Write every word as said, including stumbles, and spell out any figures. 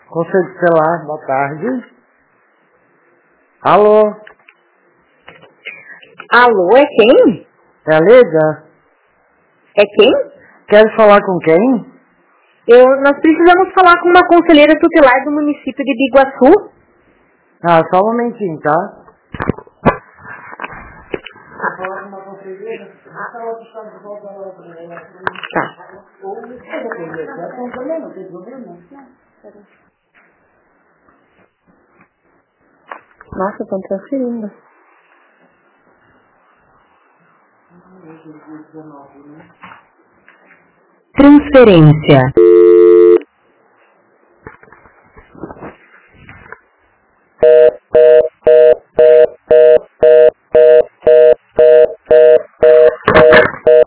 Conselho Tutelar, boa tarde. Alô? Alô, é quem? É a Leda? É quem? Quero falar com quem? Eu, nós precisamos falar com uma conselheira tutelar do município de Biguaçu. Ah, só um momentinho, tá? Vou falar com uma conselheira. Tá. Não problema, não tem problema. Nossa, estão transferindo. Transferência.